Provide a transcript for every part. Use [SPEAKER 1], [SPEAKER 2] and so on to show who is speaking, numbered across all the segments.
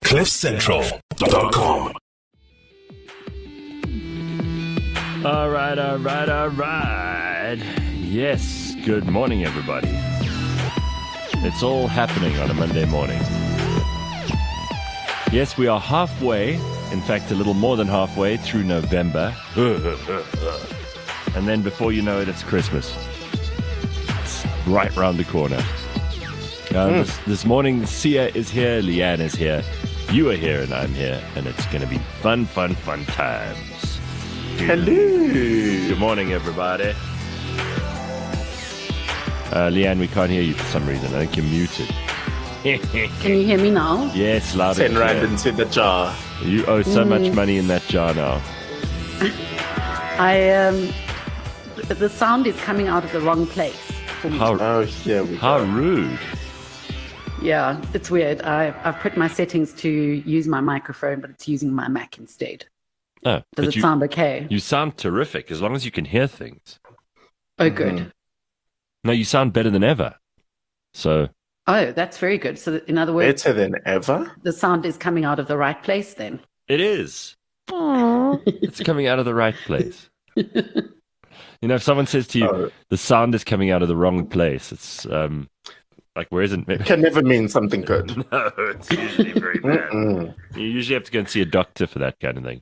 [SPEAKER 1] CliffCentral.com.
[SPEAKER 2] All right. Yes, good morning, everybody. It's all happening on a Monday morning. Yes, we are halfway, in fact, a little more than halfway through November. And then before you know it, it's Christmas. It's right round the corner. This morning, Sia is here, Leanne is here, you are here, and I'm here, and it's going to be fun times.
[SPEAKER 3] Hello.
[SPEAKER 2] Good morning, everybody. Leanne, we can't hear you for some reason. I think you're muted.
[SPEAKER 4] Can you hear me now?
[SPEAKER 2] Yes, loud and
[SPEAKER 3] 10 rand into the jar.
[SPEAKER 2] You owe so much money in that jar now.
[SPEAKER 4] The sound is coming out of the wrong place for me.
[SPEAKER 2] How rude.
[SPEAKER 4] Yeah, it's weird. I've put my settings to use my microphone, but it's using my Mac instead.
[SPEAKER 2] Oh,
[SPEAKER 4] Does it sound okay?
[SPEAKER 2] You sound terrific, as long as you can hear things.
[SPEAKER 4] Oh, good.
[SPEAKER 2] No, you sound better than ever. So.
[SPEAKER 4] Oh, that's very good. So in other words,
[SPEAKER 3] better than ever?
[SPEAKER 4] The sound is coming out of the right place then?
[SPEAKER 2] It is. It's coming out of the right place. If someone says to you, the sound is coming out of the wrong place, it's like, where isn't it?
[SPEAKER 3] It can never mean something good.
[SPEAKER 2] No, it's usually very bad. You usually have to go and see a doctor for that kind of thing.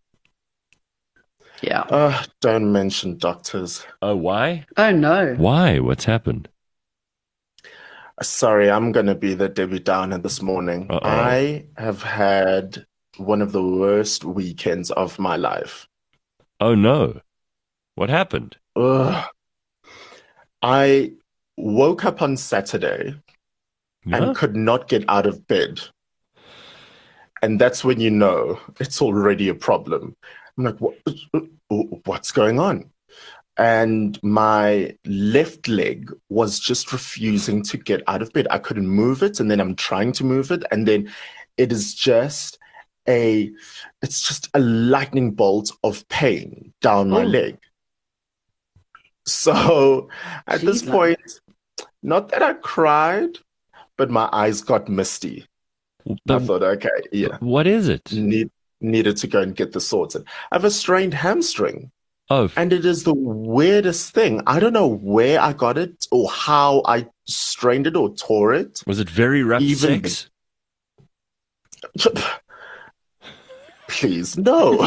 [SPEAKER 4] Yeah.
[SPEAKER 3] Don't mention doctors.
[SPEAKER 2] Oh, why?
[SPEAKER 4] Oh, no.
[SPEAKER 2] Why? What's happened?
[SPEAKER 3] Sorry, I'm going to be the Debbie Downer this morning.
[SPEAKER 2] Uh-oh.
[SPEAKER 3] I have had one of the worst weekends of my life.
[SPEAKER 2] Oh, no. What happened?
[SPEAKER 3] I woke up on Saturday and could not get out of bed. And that's when you know it's already a problem. I'm like, what's going on? And my left leg was just refusing to get out of bed. I couldn't move it, and then I'm trying to move it, and then it is just a lightning bolt of pain down my leg. So at this point, not that I cried, but my eyes got misty. I thought, okay, yeah.
[SPEAKER 2] What is it?
[SPEAKER 3] Needed to go and get this sorted. I have a strained hamstring.
[SPEAKER 2] Oh.
[SPEAKER 3] And it is the weirdest thing. I don't know where I got it or how I strained it or tore it.
[SPEAKER 2] Was it very rough sex?
[SPEAKER 3] Please, no.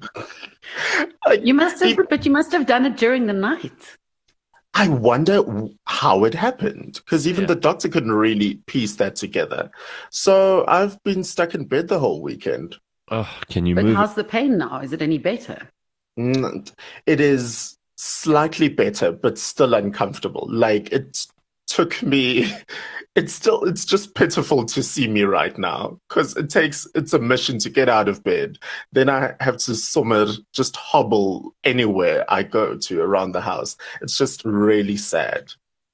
[SPEAKER 4] You must have done it during the night.
[SPEAKER 3] I wonder how it happened, because even the doctor couldn't really piece that together. So I've been stuck in bed the whole weekend.
[SPEAKER 2] Oh, can you move?
[SPEAKER 4] But how's the pain now? Is it any better?
[SPEAKER 3] It is slightly better, but still uncomfortable. Like, it took me... It's just pitiful to see me right now, because it's a mission to get out of bed. Then I have to just hobble anywhere I go to around the house. It's just really sad.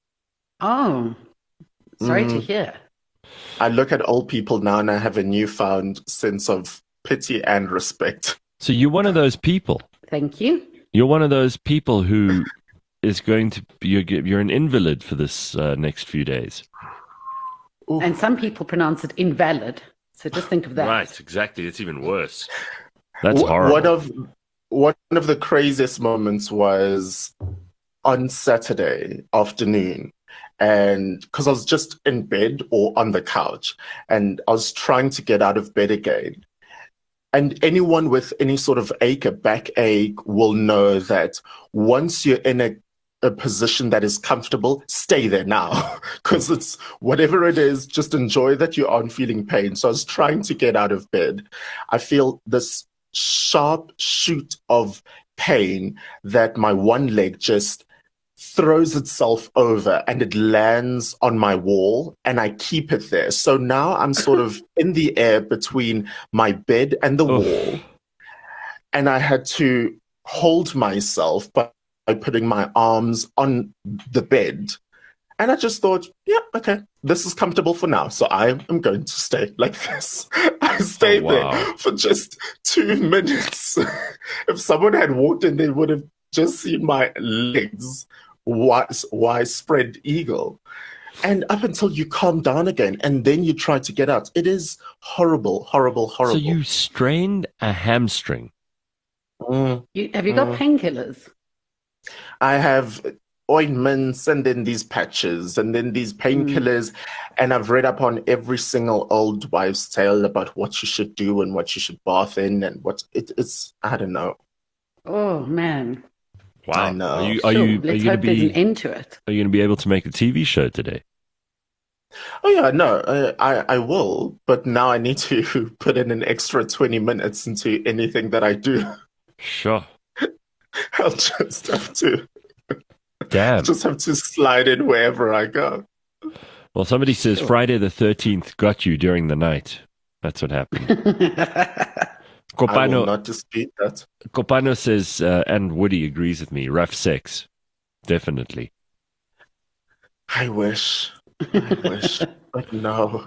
[SPEAKER 4] Oh, sorry to hear.
[SPEAKER 3] I look at old people now and I have a newfound sense of pity and respect.
[SPEAKER 2] So you're one of those people.
[SPEAKER 4] Thank you.
[SPEAKER 2] You're one of those people who is going to... You're an invalid for this next few days.
[SPEAKER 4] Ooh. And some people pronounce it invalid. So just think of that.
[SPEAKER 2] Right, exactly. It's even worse. That's horrible.
[SPEAKER 3] One of the craziest moments was on Saturday afternoon. And because I was just in bed or on the couch, and I was trying to get out of bed again. And anyone with any sort of ache, a backache, will know that once you're in a position that is comfortable, stay there now, because it's whatever it is, just enjoy that you aren't feeling pain. So I was trying to get out of bed. I feel this sharp shoot of pain that my one leg just throws itself over and it lands on my wall, and I keep it there. So now I'm sort of in the air between my bed and the wall, and I had to hold myself by putting my arms on the bed. And I just thought, yeah, okay, this is comfortable for now. So I am going to stay like this. I stayed there for just 2 minutes. If someone had walked in, they would have just seen my legs, wide spread eagle. And up until you calm down again, and then you try to get out. It is horrible, horrible, horrible.
[SPEAKER 2] So you strained a hamstring.
[SPEAKER 3] Mm,
[SPEAKER 4] Have you got painkillers?
[SPEAKER 3] I have ointments and then these patches and then these painkillers. And I've read up on every single old wives' tale about what you should do and what you should bath in and it's, I don't know.
[SPEAKER 4] Oh man.
[SPEAKER 2] Wow.
[SPEAKER 3] I know.
[SPEAKER 2] Are you
[SPEAKER 4] Sure.
[SPEAKER 2] going
[SPEAKER 4] Let's
[SPEAKER 2] to
[SPEAKER 4] hope there's an
[SPEAKER 2] be
[SPEAKER 4] end to it.
[SPEAKER 2] are you going to be able to make a TV show today?
[SPEAKER 3] Oh yeah, no, I will, but now I need to put in an extra 20 minutes into anything that I do.
[SPEAKER 2] Sure.
[SPEAKER 3] I'll just have to
[SPEAKER 2] Damn.
[SPEAKER 3] slide in wherever I go.
[SPEAKER 2] Well, somebody says
[SPEAKER 4] Sure.
[SPEAKER 2] Friday the 13th got you during the night. That's what happened.
[SPEAKER 3] I will
[SPEAKER 2] Copano,
[SPEAKER 3] not dispute that.
[SPEAKER 2] Copano says, and Woody agrees with me, rough sex. Definitely.
[SPEAKER 3] I wish, but no.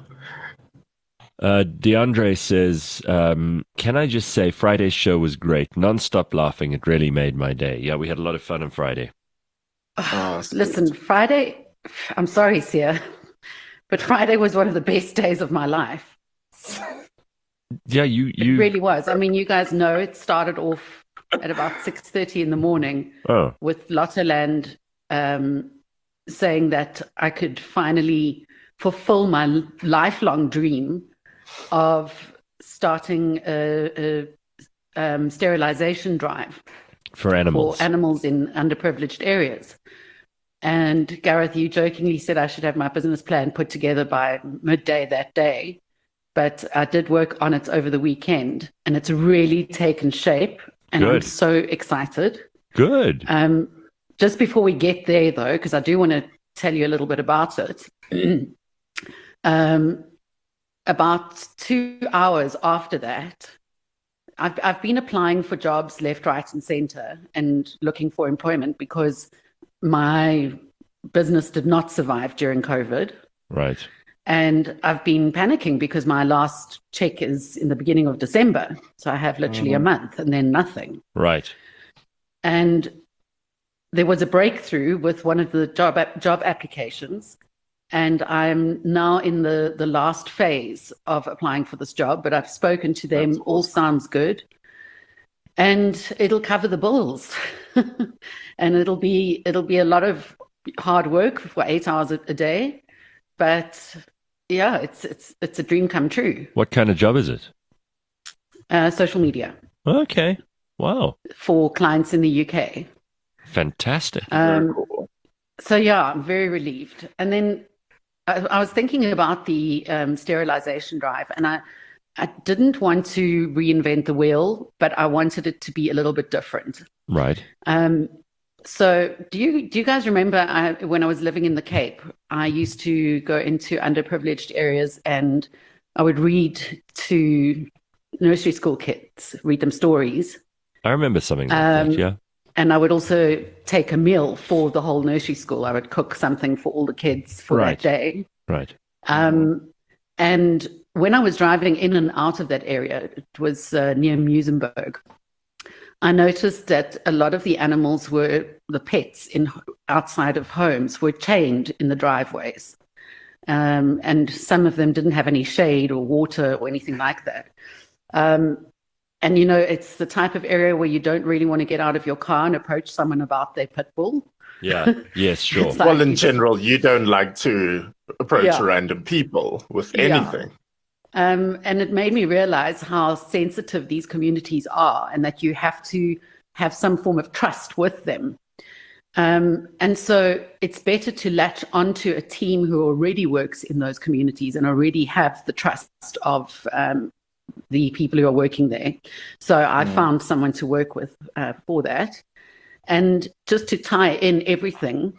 [SPEAKER 2] DeAndre says, can I just say Friday's show was great. Non-stop laughing. It really made my day. Yeah, we had a lot of fun on Friday.
[SPEAKER 3] Oh,
[SPEAKER 4] Listen, Friday, I'm sorry, Sia, but Friday was one of the best days of my life.
[SPEAKER 2] Yeah,
[SPEAKER 4] It
[SPEAKER 2] you
[SPEAKER 4] really was. I mean, you guys know it started off at about 6:30 in the morning
[SPEAKER 2] oh,
[SPEAKER 4] with Lottoland saying that I could finally fulfill my lifelong dream of starting a sterilization drive
[SPEAKER 2] for animals.
[SPEAKER 4] for animals in underprivileged areas. And Gareth, you jokingly said I should have my business plan put together by midday that day. But I did work on it over the weekend and it's really taken shape. And I'm
[SPEAKER 2] Good.
[SPEAKER 4] so excited.
[SPEAKER 2] Good.
[SPEAKER 4] Just before we get there, though, because I do want to tell you a little bit about it. About 2 hours after that, I've been applying for jobs left, right, and center and looking for employment because my business did not survive during COVID.
[SPEAKER 2] Right.
[SPEAKER 4] And I've been panicking because my last check is in the beginning of December. So I have literally a month and then nothing.
[SPEAKER 2] Right.
[SPEAKER 4] And there was a breakthrough with one of the job applications. And I'm now in the last phase of applying for this job, but I've spoken to them.
[SPEAKER 3] That's
[SPEAKER 4] All sounds good. And it'll cover the bills. And it'll be a lot of hard work for 8 hours a day. But yeah, it's a dream come true.
[SPEAKER 2] What kind of job is it?
[SPEAKER 4] Social media
[SPEAKER 2] Okay. Wow.
[SPEAKER 4] for clients in the UK.
[SPEAKER 2] Fantastic.
[SPEAKER 3] Very cool.
[SPEAKER 4] So yeah, I'm very relieved. And then I was thinking about the sterilization drive, and I didn't want to reinvent the wheel, but I wanted it to be a little bit different.
[SPEAKER 2] Right.
[SPEAKER 4] So do you guys remember when I was living in the Cape, I used to go into underprivileged areas and I would read to nursery school kids, read them stories.
[SPEAKER 2] I remember something like that, yeah.
[SPEAKER 4] And I would also take a meal for the whole nursery school. I would cook something for all the kids for
[SPEAKER 2] Right.
[SPEAKER 4] that day.
[SPEAKER 2] Right.
[SPEAKER 4] And when I was driving in and out of that area, it was near Muizenberg, I noticed that a lot of the animals the pets outside of homes were chained in the driveways. And some of them didn't have any shade or water or anything like that. And, it's the type of area where you don't really want to get out of your car and approach someone about their pit bull.
[SPEAKER 2] Yeah. Yes, sure.
[SPEAKER 4] It's like
[SPEAKER 3] Well, in
[SPEAKER 4] you just-
[SPEAKER 3] general, you don't like to approach
[SPEAKER 4] Yeah.
[SPEAKER 3] random people with
[SPEAKER 4] Yeah.
[SPEAKER 3] anything.
[SPEAKER 4] And it made me realize how sensitive these communities are and that you have to have some form of trust with them. And so it's better to latch onto a team who already works in those communities and already have the trust of the people who are working there. So I found someone to work with for that. And just to tie in everything,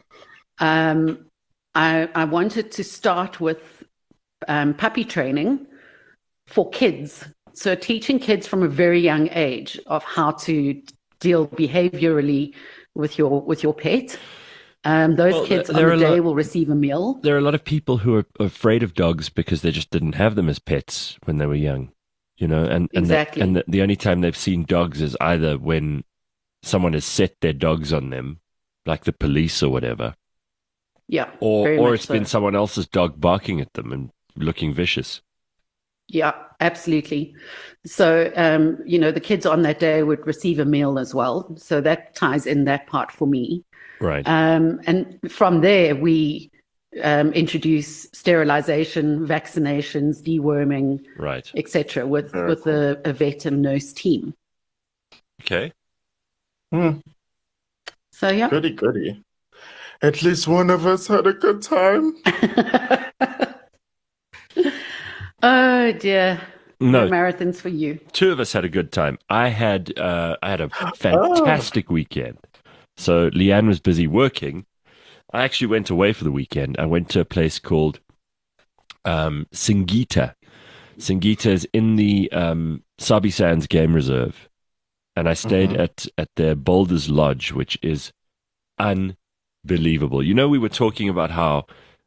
[SPEAKER 4] I wanted to start with puppy training for kids. So teaching kids from a very young age of how to deal behaviorally with your pet. Those
[SPEAKER 2] Well,
[SPEAKER 4] kids on
[SPEAKER 2] there
[SPEAKER 4] the
[SPEAKER 2] are a
[SPEAKER 4] day
[SPEAKER 2] lot-
[SPEAKER 4] will receive a meal.
[SPEAKER 2] There are a lot of people who are afraid of dogs because they just didn't have them as pets when they were young, and
[SPEAKER 4] Exactly.
[SPEAKER 2] the only time they've seen dogs is either when someone has set their dogs on them, like the police or whatever,
[SPEAKER 4] Yeah,
[SPEAKER 2] or
[SPEAKER 4] very
[SPEAKER 2] or
[SPEAKER 4] much
[SPEAKER 2] it's
[SPEAKER 4] so.
[SPEAKER 2] been someone else's dog barking at them and looking vicious.
[SPEAKER 4] Yeah, absolutely. So, the kids on that day would receive a meal as well. So that ties in that part for me.
[SPEAKER 2] Right,
[SPEAKER 4] And from there, we introduce sterilization, vaccinations, deworming,
[SPEAKER 2] right.
[SPEAKER 4] etc., with
[SPEAKER 3] Very
[SPEAKER 4] with
[SPEAKER 3] cool.
[SPEAKER 4] a vet and nurse team.
[SPEAKER 2] Okay.
[SPEAKER 3] Hmm,
[SPEAKER 4] So yeah.
[SPEAKER 3] goody, goody. At least one of us had a good time.
[SPEAKER 4] Oh dear, no
[SPEAKER 2] No,
[SPEAKER 4] marathons for you.
[SPEAKER 2] two of us had a good time. I had a
[SPEAKER 3] Oh,
[SPEAKER 2] fantastic weekend. So Leanne was busy working. I actually went away for the weekend. I went to a place called Singita. Singita is in the Sabi Sands Game Reserve, and I stayed
[SPEAKER 3] mhm.
[SPEAKER 2] at their Boulders Lodge, which is unbelievable. You know, we were talking about how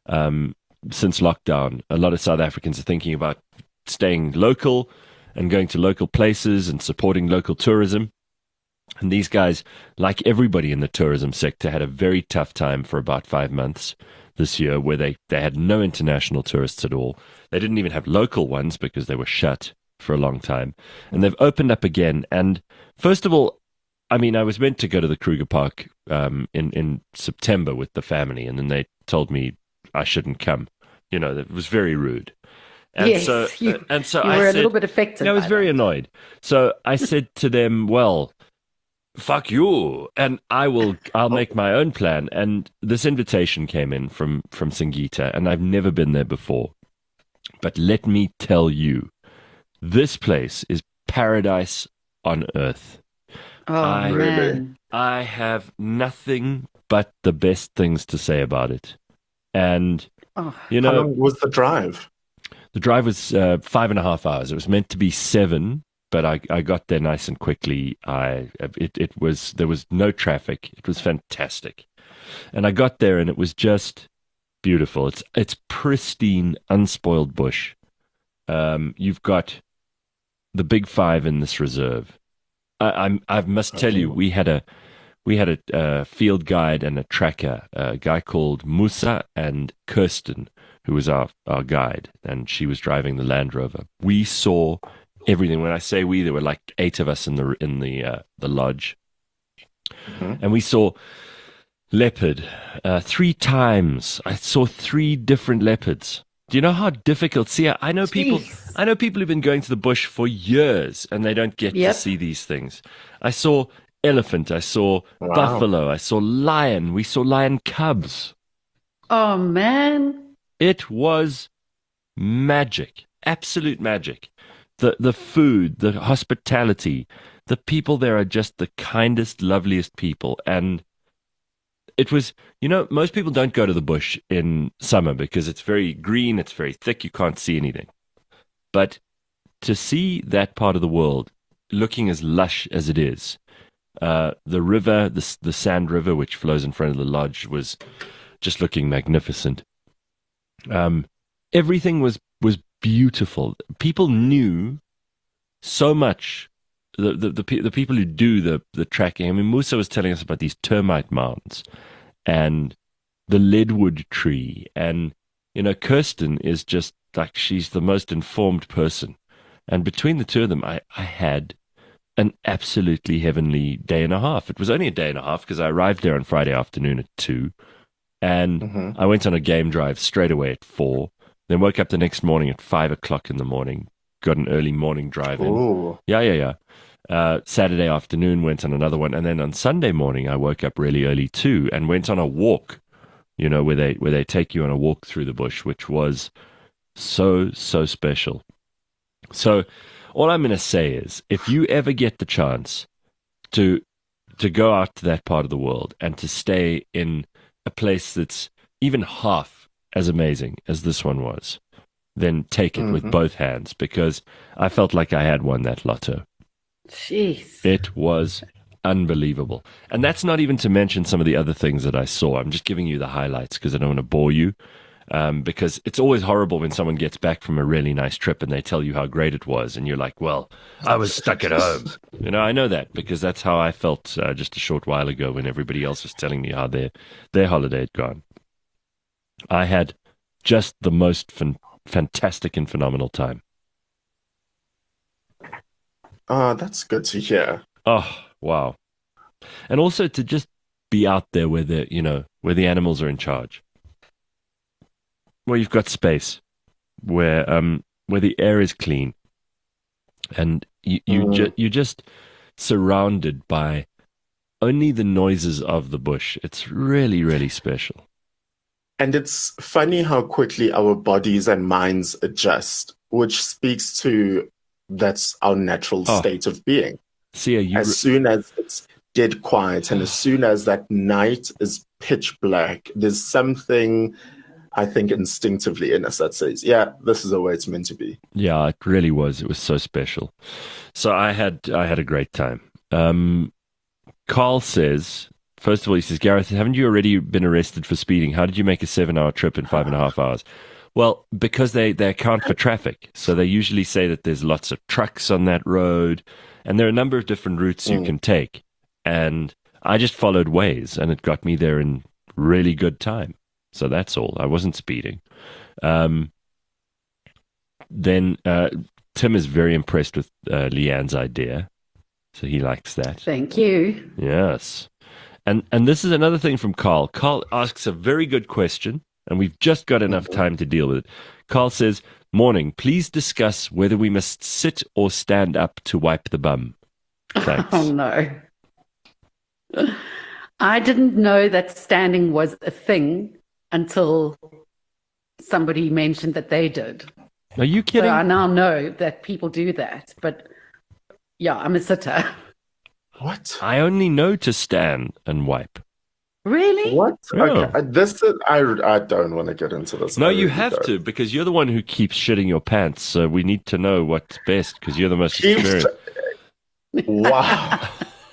[SPEAKER 2] since lockdown, a lot of South Africans are thinking about staying local and going to local places and supporting local tourism. And these guys, like everybody in the tourism sector, had a very tough time for about 5 months this year where they had no international tourists at all. They didn't even have local ones because they were shut for a long time. And they've opened up again. And first of all, I mean, I was meant to go to the Kruger Park in September with the family, and then they told me I shouldn't come. You know, it was very rude. And so,
[SPEAKER 4] Yes, you
[SPEAKER 2] and so
[SPEAKER 4] you
[SPEAKER 2] I
[SPEAKER 4] were a little
[SPEAKER 2] said,
[SPEAKER 4] bit affected
[SPEAKER 2] I was
[SPEAKER 4] by
[SPEAKER 2] very
[SPEAKER 4] that.
[SPEAKER 2] annoyed. So I said to them, well, fuck you, and I'll
[SPEAKER 3] Oh,
[SPEAKER 2] make my own plan. And this invitation came in from Singita, and I've never been there before. But let me tell you, this place is paradise on earth.
[SPEAKER 4] Oh
[SPEAKER 2] I
[SPEAKER 3] really?
[SPEAKER 4] man.
[SPEAKER 2] I have nothing but the best things to say about it. And
[SPEAKER 4] Oh,
[SPEAKER 2] you
[SPEAKER 3] How
[SPEAKER 2] know,
[SPEAKER 3] long was the drive?
[SPEAKER 2] the drive was 5.5 hours. It was meant to be 7, but I got there nice and quickly. It was there was no traffic. It was fantastic, and I got there and it was just beautiful. It's pristine, unspoiled bush. You've got the big five in this reserve. I must tell you,
[SPEAKER 3] Oh,
[SPEAKER 2] we had a field guide and a tracker, a guy called Musa and Kirsten, who was our guide, and she was driving the Land Rover. We saw everything. When I say we, there were like 8 of us in the lodge,
[SPEAKER 3] mhm.
[SPEAKER 2] and we saw leopard 3 times. I saw 3 different leopards. Do you know how difficult? See, I know people.
[SPEAKER 4] jeez.
[SPEAKER 2] I know people who've been going to the bush for years and they don't get to
[SPEAKER 4] Yep.
[SPEAKER 2] see these things. I saw elephant. I saw
[SPEAKER 3] Wow.
[SPEAKER 2] buffalo. I saw lion. We saw lion cubs.
[SPEAKER 4] Oh man.
[SPEAKER 2] It was magic, absolute magic. The food, the hospitality, the people there are just the kindest, loveliest people, and it was, most people don't go to the bush in summer because it's very green, it's very thick, you can't see anything. But to see that part of the world looking as lush as it is, the river, the Sand River, which flows in front of the lodge, was just looking magnificent. Um, Everything was beautiful. People knew so much. The people who do the tracking. I mean, Musa was telling us about these termite mounds and the leadwood tree, and Kirsten is just like she's the most informed person. And between the two of them, I had an absolutely heavenly day and a half. It was only a day and a half because I arrived there on Friday afternoon at 2, and
[SPEAKER 3] Hmm.
[SPEAKER 2] I went on a game drive straight away at 4. Then woke up the next morning at 5 o'clock in the morning. Got an early morning drive in.
[SPEAKER 3] Oh,
[SPEAKER 2] Yeah, yeah, yeah. Saturday afternoon went on another one, and then on Sunday morning I woke up really early too and went on a walk. Where they take you on a walk through the bush, which was so special. So, all I'm going to say is, if you ever get the chance to go out to that part of the world and to stay in a place that's even half as amazing as this one was, then take it with
[SPEAKER 3] hmm.
[SPEAKER 2] both hands because I felt like I had won that lotto.
[SPEAKER 4] Jeez.
[SPEAKER 2] It was unbelievable. And that's not even to mention some of the other things that I saw. I'm just giving you the highlights because I don't want to bore you. Because it's always horrible when someone gets back from a really nice trip and they tell you how great it was, and you're like, well, I was stuck at home. I know that because that's how I felt just a short while ago when everybody else was telling me how their holiday had gone. I had just the most fantastic and phenomenal time.
[SPEAKER 3] That's good to hear.
[SPEAKER 2] Oh, wow. And also to just be out there where where the animals are in charge. Where you've got space, where the air is clean, and you're just surrounded by only the noises of the bush. It's really, really special.
[SPEAKER 3] And it's funny how quickly our bodies and minds adjust, which speaks to that's our natural state of being.
[SPEAKER 2] Sia,
[SPEAKER 3] as soon as it's dead quiet and as soon as that night is pitch black, there's something, I think, instinctively in us that says, yeah, this is the way it's meant to be.
[SPEAKER 2] Yeah, it really was. It was so special. So I had a great time. Carl says, first of all, he says, Gareth, haven't you already been arrested for speeding? How did you make a 7-hour trip in 5.5 hours? Well, because they account for traffic. So they usually say that there's lots of trucks on that road, and there are a number of different routes you can take. And I just followed Waze, and it got me there in really good time. So that's all. I wasn't speeding. Then Tim is very impressed with Leanne's idea. So he likes that.
[SPEAKER 4] Thank you.
[SPEAKER 2] Yes. And this is another thing from Carl. Carl asks a very good question, and we've just got enough time to deal with it. Carl says, morning, please discuss whether we must sit or stand up to wipe the bum. Thanks.
[SPEAKER 4] Oh, no. I didn't know that standing was a thing until somebody mentioned that they did.
[SPEAKER 2] Are you kidding?
[SPEAKER 4] So I now know that people do that. But yeah, I'm a sitter.
[SPEAKER 3] What?
[SPEAKER 2] I only know to stand and wipe.
[SPEAKER 4] Really?
[SPEAKER 3] What?
[SPEAKER 2] Yeah.
[SPEAKER 3] Okay. I don't want to get into this.
[SPEAKER 2] No, you have to, because you're the one who keeps shitting your pants. So we need to know what's best, because you're the most experienced.
[SPEAKER 3] Wow.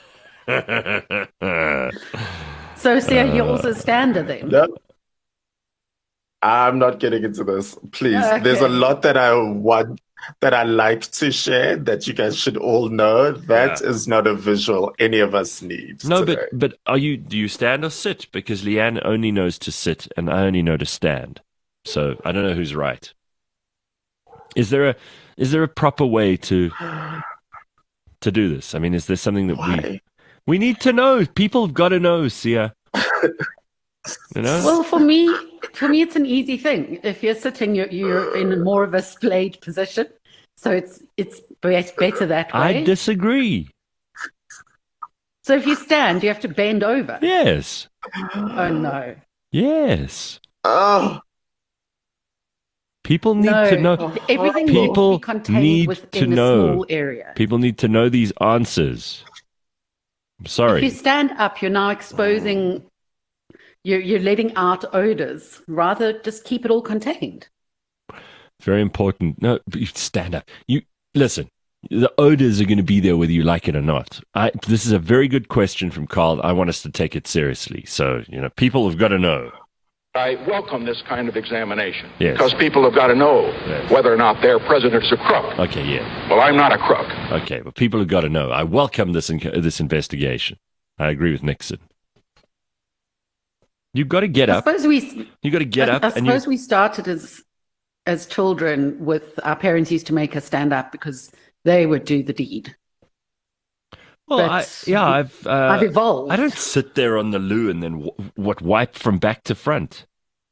[SPEAKER 4] So, Sia, you're also a stander then?
[SPEAKER 3] Yep. I'm not getting into this. Please.
[SPEAKER 4] Okay.
[SPEAKER 3] There's a lot that I want, that I like to share, that you guys should all know. That is not a visual any of us need.
[SPEAKER 2] No,
[SPEAKER 3] today.
[SPEAKER 2] but do you stand or sit? Because Leanne only knows to sit, and I only know to stand. So I don't know who's right. Is there a proper way to do this? I mean, is there something that we need to know? People have got to know, Sia. You know?
[SPEAKER 4] Well, for me, it's an easy thing. If you're sitting, you're in more of a splayed position, so it's better that way.
[SPEAKER 2] I disagree.
[SPEAKER 4] So if you stand, you have to bend over.
[SPEAKER 2] Yes.
[SPEAKER 4] Oh no.
[SPEAKER 2] Yes.
[SPEAKER 3] Oh.
[SPEAKER 2] People need to know.
[SPEAKER 4] Everything
[SPEAKER 2] People
[SPEAKER 4] needs to be contained
[SPEAKER 2] need
[SPEAKER 4] within
[SPEAKER 2] to know.
[SPEAKER 4] a small area.
[SPEAKER 2] People need to know these answers. I'm sorry.
[SPEAKER 4] If you stand up, you're now exposing. You're letting out odors. Rather, just keep it all contained.
[SPEAKER 2] Very important. No, you stand up. You listen. The odors are going to be there whether you like it or not. This is a very good question from Carl. I want us to take it seriously. So, people have got to know.
[SPEAKER 1] I welcome this kind of examination.
[SPEAKER 2] Yes.
[SPEAKER 1] Because people have got to know whether or not their president's a crook.
[SPEAKER 2] Okay, yeah.
[SPEAKER 1] Well, I'm not a crook.
[SPEAKER 2] Okay, but people have got to know. I welcome this investigation. I agree with Nixon. You've got to get up. You got to get up.
[SPEAKER 4] I suppose we started as children with our parents used to make us stand up because they would do the deed.
[SPEAKER 2] Well, I've
[SPEAKER 4] evolved.
[SPEAKER 2] I don't sit there on the loo and then wipe from back to front.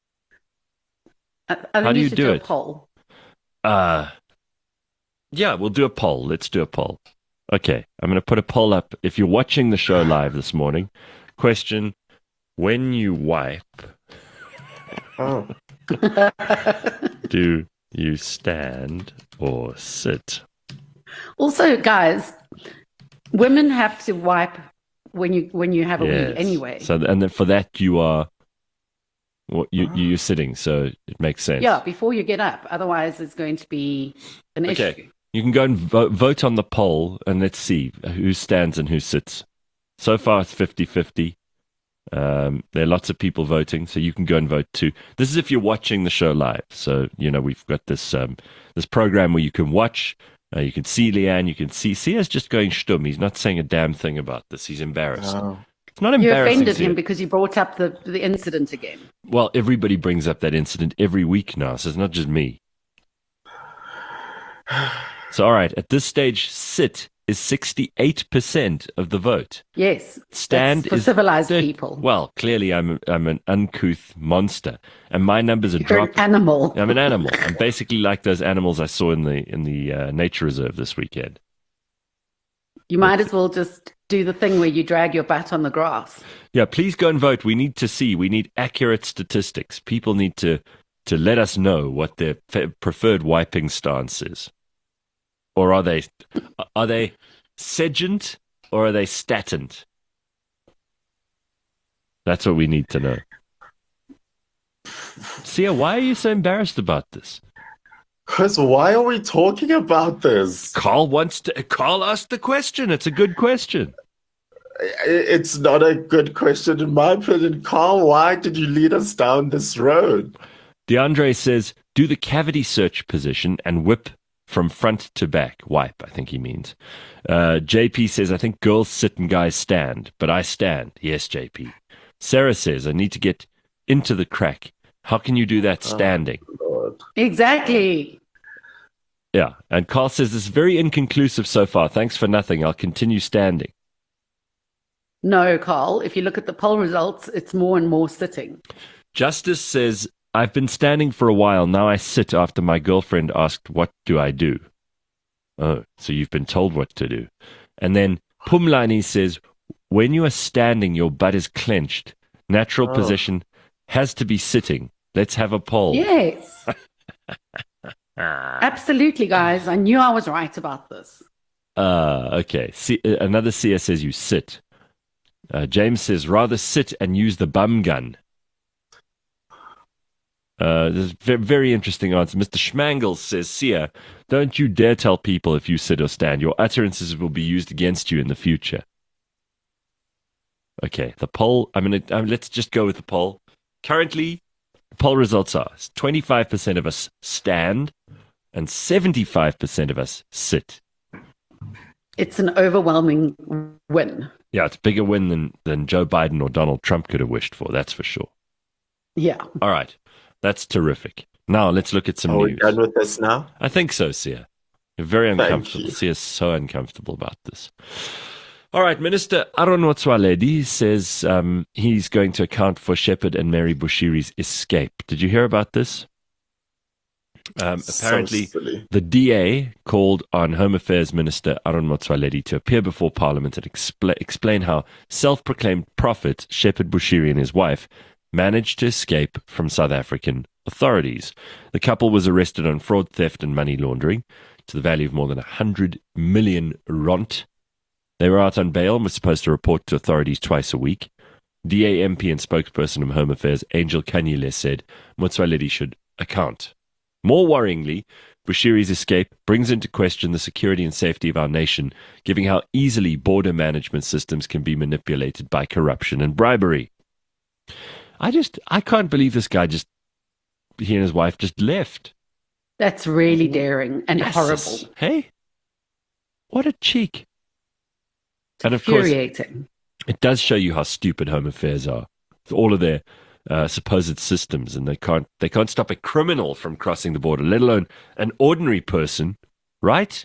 [SPEAKER 4] How
[SPEAKER 2] do you do it?
[SPEAKER 4] A poll.
[SPEAKER 2] Yeah, we'll do a poll. Let's do a poll. Okay, I'm going to put a poll up. If you're watching the show live this morning, question: when you wipe, do you stand or sit?
[SPEAKER 4] Also, guys, women have to wipe when you have a wee anyway.
[SPEAKER 2] So, and then for that you're sitting, so it makes sense.
[SPEAKER 4] Yeah, before you get up. Otherwise, it's going to be an issue.
[SPEAKER 2] You can go and vote on the poll, and let's see who stands and who sits. So far, it's 50-50. There are lots of people voting, so you can go and vote too. This is if you're watching the show live. So, we've got this program where you can watch. You can see Leanne. You can see Sia's just going stum. He's not saying a damn thing about this. He's embarrassed.
[SPEAKER 3] Oh.
[SPEAKER 2] It's not
[SPEAKER 4] You
[SPEAKER 2] embarrassing.
[SPEAKER 4] offended him
[SPEAKER 2] Sia.
[SPEAKER 4] because you brought up the incident again.
[SPEAKER 2] Well, everybody brings up that incident every week now, so it's not just me. So, all right, at this stage, sit is 68% of the vote.
[SPEAKER 4] Yes.
[SPEAKER 2] Stand
[SPEAKER 4] that's for
[SPEAKER 2] is
[SPEAKER 4] civilized
[SPEAKER 2] 30
[SPEAKER 4] people.
[SPEAKER 2] Well, clearly I'm an uncouth monster, and my numbers are
[SPEAKER 4] You're an
[SPEAKER 2] dropping.
[SPEAKER 4] animal.
[SPEAKER 2] I'm an animal. I'm basically like those animals I saw in the nature reserve this weekend.
[SPEAKER 4] You might as well just do the thing where you drag your butt on the grass.
[SPEAKER 2] Yeah, please go and vote. We need to see. We need accurate statistics. People need to let us know what their preferred wiping stance is. Or are they sedent or are they statined? That's what we need to know. Sia, why are you so embarrassed about this?
[SPEAKER 3] Chris, why are we talking about this?
[SPEAKER 2] Carl asked the question. It's a good question.
[SPEAKER 3] It's not a good question in my opinion. Carl, why did you lead us down this road?
[SPEAKER 2] DeAndre says, do the cavity search position and whip from front to back. Wipe, I think he means. JP says, I think girls sit and guys stand, but I stand. Yes, JP. Sarah says, I need to get into the crack. How can you do that standing?
[SPEAKER 3] Lord.
[SPEAKER 4] Exactly.
[SPEAKER 2] Yeah. And Carl says, this is very inconclusive so far. Thanks for nothing. I'll continue standing.
[SPEAKER 4] No, Carl, if you look at the poll results, it's more and more sitting.
[SPEAKER 2] Justice says, I've been standing for a while. Now I sit after my girlfriend asked, what do I do? Oh, so you've been told what to do. And then Pumlani says, when you are standing, your butt is clenched. Natural position has to be sitting. Let's have a poll.
[SPEAKER 4] Yes. Absolutely, guys. I knew I was right about this.
[SPEAKER 2] Okay. Another CS says you sit. James says, rather sit and use the bum gun. This is a very interesting answer. Mr. Schmangles says, Sia, don't you dare tell people if you sit or stand. Your utterances will be used against you in the future. Okay, the poll, let's just go with the poll. Currently, the poll results are 25% of us stand and 75% of us sit.
[SPEAKER 4] It's an overwhelming win.
[SPEAKER 2] Yeah, it's a bigger win than Joe Biden or Donald Trump could have wished for, that's for sure.
[SPEAKER 4] Yeah.
[SPEAKER 2] All right. That's terrific. Now let's look at some
[SPEAKER 3] Are we
[SPEAKER 2] news.
[SPEAKER 3] done with this now?
[SPEAKER 2] I think so, Sia. You're very
[SPEAKER 3] Thank
[SPEAKER 2] uncomfortable.
[SPEAKER 3] you.
[SPEAKER 2] Sia's so uncomfortable about this. All right, Minister Aaron Motsoaledi says he's going to account for Shepherd and Mary Bushiri's escape. Did you hear about this? Apparently,
[SPEAKER 3] So silly.
[SPEAKER 2] the DA called on Home Affairs Minister Aaron Motsoaledi to appear before Parliament and explain how self-proclaimed prophet Shepherd Bushiri and his wife managed to escape from South African authorities. The couple was arrested on fraud, theft, and money laundering to the value of more than 100 million rand. They were out on bail and were supposed to report to authorities twice a week. DA MP and spokesperson of Home Affairs Angel Kanyile said Motsoaledi should account. More worryingly, Bushiri's escape brings into question the security and safety of our nation, given how easily border management systems can be manipulated by corruption and bribery. I can't believe this guy he and his wife just left.
[SPEAKER 4] That's really daring and horrible.
[SPEAKER 2] Hey? What a cheek. And of course,
[SPEAKER 4] Infuriating.
[SPEAKER 2] it does show you how stupid Home Affairs are. All of their supposed systems, and they can't stop a criminal from crossing the border, let alone an ordinary person, right?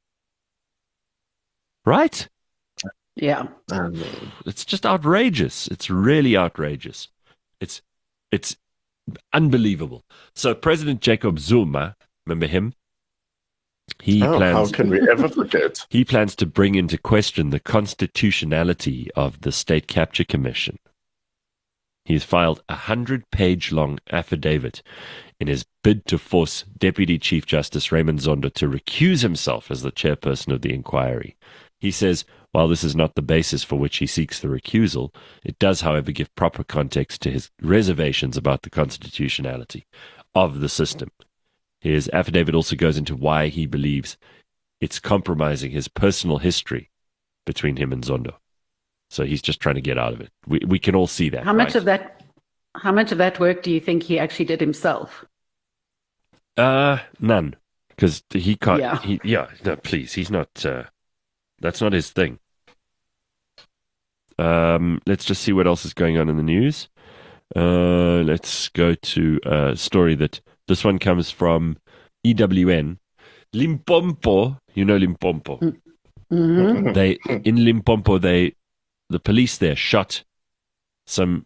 [SPEAKER 2] Right?
[SPEAKER 4] Yeah.
[SPEAKER 2] It's just outrageous. It's really outrageous. It's unbelievable. So President Jacob Zuma, remember him?
[SPEAKER 3] How can we ever forget?
[SPEAKER 2] He plans to bring into question the constitutionality of the State Capture Commission. He's filed a 100-page-long affidavit in his bid to force Deputy Chief Justice Raymond Zondo to recuse himself as the chairperson of the inquiry. He says, while this is not the basis for which he seeks the recusal, it does, however, give proper context to his reservations about the constitutionality of the system. His affidavit also goes into why he believes it's compromising his personal history between him and Zondo. So he's just trying to get out of it. We can all see that.
[SPEAKER 4] How much
[SPEAKER 2] right?
[SPEAKER 4] How much of that work do you think he actually did himself?
[SPEAKER 2] None, because he can't.
[SPEAKER 4] Yeah.
[SPEAKER 2] No, please, he's not. That's not his thing. Let's just see what else is going on in the news. Let's go to a story that this one comes from EWN. Limpopo, you know Limpopo.
[SPEAKER 4] Mm-hmm.
[SPEAKER 2] In Limpopo, the police there shot some.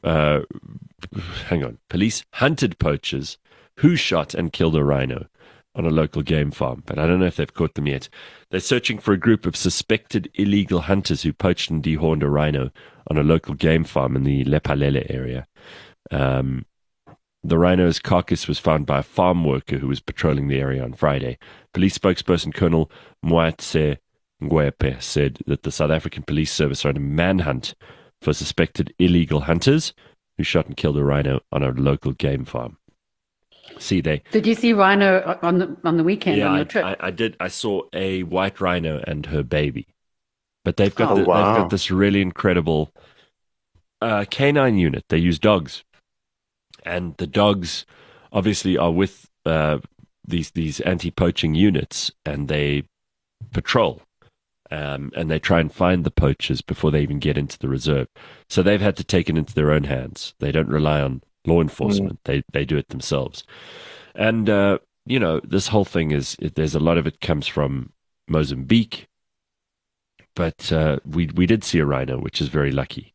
[SPEAKER 2] Police hunted poachers who shot and killed a rhino on a local game farm, but I don't know if they've caught them yet. They're searching for a group of suspected illegal hunters who poached and dehorned a rhino on a local game farm in the Lephalale area. The rhino's carcass was found by a farm worker who was patrolling the area on Friday. Police spokesperson Colonel Moatse Ngwepe said that the South African Police Service are on a manhunt for suspected illegal hunters who shot and killed a rhino on a local game farm.
[SPEAKER 4] Did you see rhino on the weekend on your trip?
[SPEAKER 2] I did. I saw a white rhino and her baby, but they've got this really incredible canine unit. They use dogs, and the dogs obviously are with these anti-poaching units, and they patrol. And they try and find the poachers before they even get into the reserve. So they've had to take it into their own hands. They don't rely on law enforcement. They do it themselves. And, this whole thing there's a lot of it comes from Mozambique. But we did see a rhino, which is very lucky.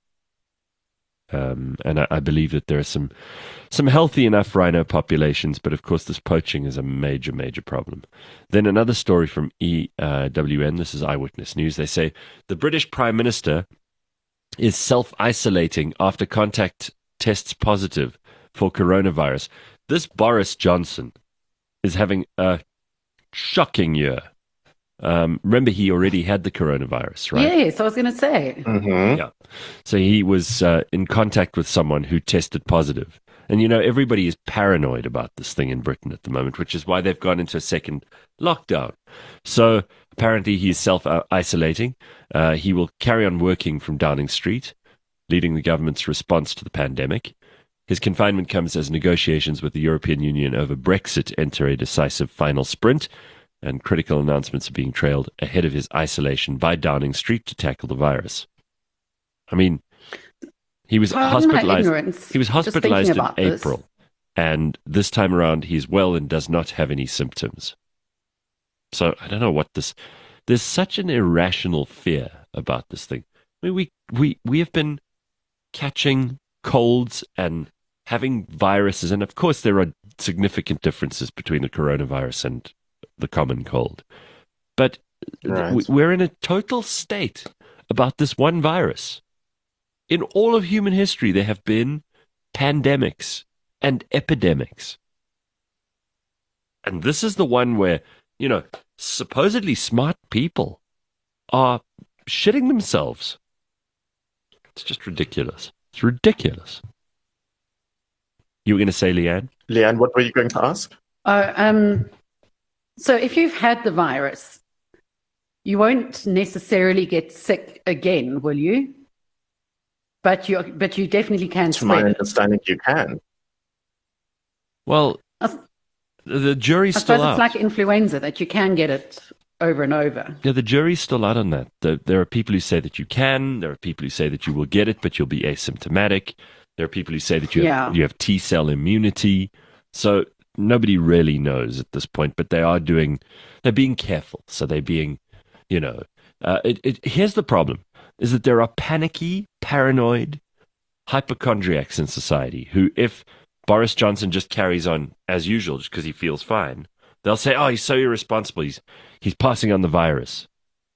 [SPEAKER 2] And I believe that there are some healthy enough rhino populations, but of course this poaching is a major, major problem. Then another story from EWN, this is Eyewitness News. They say the British Prime Minister is self-isolating after contact tests positive for coronavirus. This Boris Johnson is having a shocking year. Remember, he already had the coronavirus, right?
[SPEAKER 4] Yes, I was going to say.
[SPEAKER 3] Mm-hmm.
[SPEAKER 2] Yeah. So he was in contact with someone who tested positive. And, everybody is paranoid about this thing in Britain at the moment, which is why they've gone into a second lockdown. So apparently he's self-isolating. He will carry on working from Downing Street, leading the government's response to the pandemic. His confinement comes as negotiations with the European Union over Brexit enter a decisive final sprint, and critical announcements are being trailed ahead of his isolation by Downing Street to tackle the virus. I mean, he was hospitalized. He was hospitalized in April, and this time around he's well and does not have any symptoms. So I don't know what this. There's such an irrational fear about this thing. I mean, we have been catching colds and having viruses, and of course there are significant differences between the coronavirus and the common cold. But we're in a total state about this one virus. In all of human history, there have been pandemics and epidemics. And this is the one where, supposedly smart people are shitting themselves. It's just ridiculous. It's ridiculous. You were going to say, Leanne?
[SPEAKER 3] Leanne, what were you going to ask?
[SPEAKER 4] So if you've had the virus, you won't necessarily get sick again, will you? But you definitely can
[SPEAKER 3] To my
[SPEAKER 4] spread it.
[SPEAKER 3] understanding, you can.
[SPEAKER 2] Well, the jury's
[SPEAKER 4] I
[SPEAKER 2] still
[SPEAKER 4] suppose
[SPEAKER 2] out.
[SPEAKER 4] it's like influenza, that you can get it over and over.
[SPEAKER 2] Yeah, the jury's still out on that. There are people who say that you can. There are people who say that you will get it, but you'll be asymptomatic. There are people who say that you have T-cell immunity. So nobody really knows at this point, but they're being careful. So they're being, here's the problem, is that there are panicky, paranoid hypochondriacs in society who, if Boris Johnson just carries on as usual just because he feels fine, they'll say, oh, he's so irresponsible. He's passing on the virus.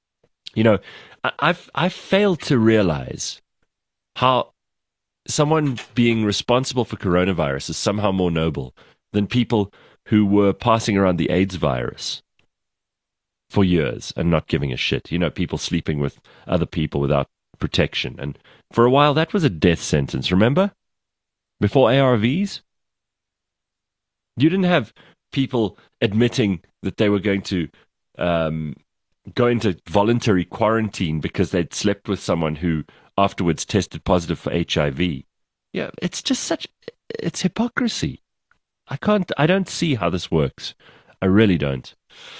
[SPEAKER 2] I've failed to realize how someone being responsible for coronavirus is somehow more noble than people who were passing around the AIDS virus for years and not giving a shit. People sleeping with other people without protection. And for a while, that was a death sentence, remember? Before ARVs? You didn't have people admitting that they were going to go into voluntary quarantine because they'd slept with someone who afterwards tested positive for HIV. Yeah, it's just it's hypocrisy. I don't see how this works. I really don't.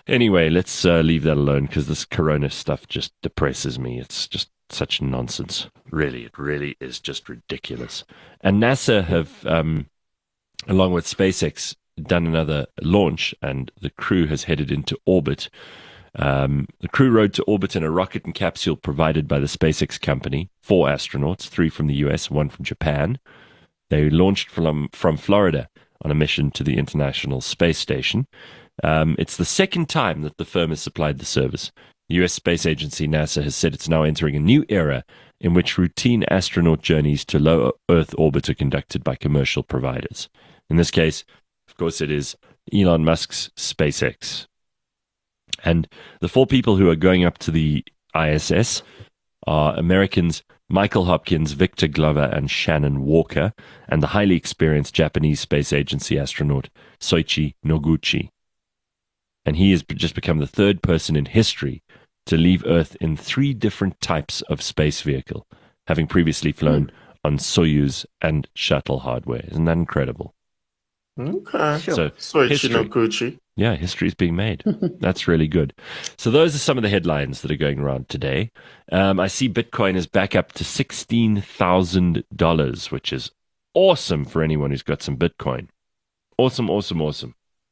[SPEAKER 2] Anyway, let's leave that alone because this corona stuff just depresses me. It's just such nonsense. Really, it really is just ridiculous. And NASA have, along with SpaceX, done another launch, and the crew has headed into orbit. The crew rode to orbit in a rocket and capsule provided by the SpaceX company. 4 astronauts, 3 from the US, 1 from Japan. They launched from Florida on a mission to the International Space Station. It's the second time that the firm has supplied the service. The US space agency NASA has said it's now entering a new era in which routine astronaut journeys to low Earth orbit are conducted by commercial providers. In this case, of course, it is Elon Musk's SpaceX. And the 4 people who are going up to the ISS are Americans Michael Hopkins, Victor Glover, and Shannon Walker, and the highly experienced Japanese space agency astronaut Soichi Noguchi. And he has just become the 3rd person in history to leave Earth in 3 different types of space vehicle, having previously flown on Soyuz and shuttle hardware. Isn't that incredible?
[SPEAKER 3] Okay.
[SPEAKER 2] So,
[SPEAKER 3] Soichi Noguchi.
[SPEAKER 2] Yeah, history is being made. That's really good. So those are some of the headlines that are going around today. I see Bitcoin is back up to $16,000, which is awesome for anyone who's got some Bitcoin. Awesome, awesome, awesome.